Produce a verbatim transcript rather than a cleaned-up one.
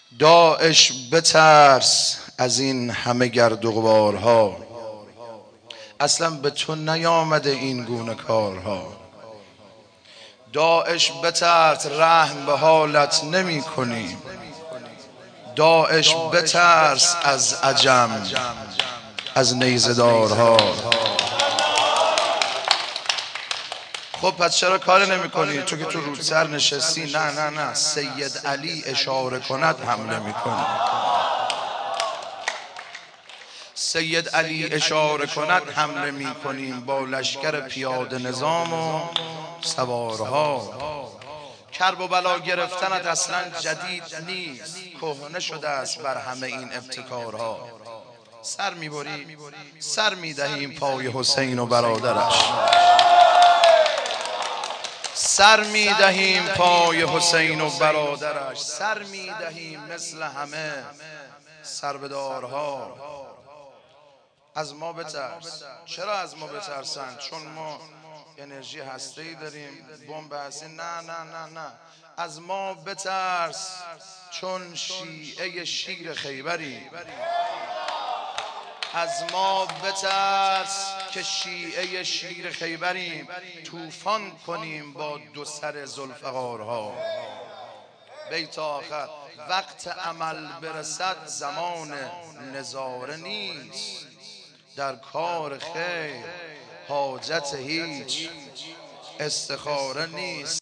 داعش بترس از این همه گرد و غبارها، اصلا به تو نیامده این گونه کارها. داعش بترس رحم به حالت نمی کنی، داعش بترس از عجم از نیزه دارها. خب پس چرا کار نمی کنی؟ تو که تو رودسر نشستی. نه نه نه سید علی اشاره کند حمله می کنی. سید علی اشاره کند حمله می کنیم با لشکر پیاده نظام و سوارها. کرب و بلا گرفتنت اصلا جدید نیست، کهنه شده است بر همه این ابتکارها. سر میبری سر میدهیم پای حسین و برادرش، سر میدهیم پای حسین و برادرش، سر میدهیم مثل همه سربدارها. از ما بترس. چرا از ما بترسن؟ چون ما انرژی هسته‌ای داریم، بمب هستی. نه نه نه نه از ما بترس چون شیعه شیر خیبری. از ما بترس که شیعه شیر خیبریم، طوفان کنیم با دو سر ذوالفقارها. بیت آخر وقت عمل برسد زمان نظاره نیست، در کار خیر حاجت هیچ استخاره نیست.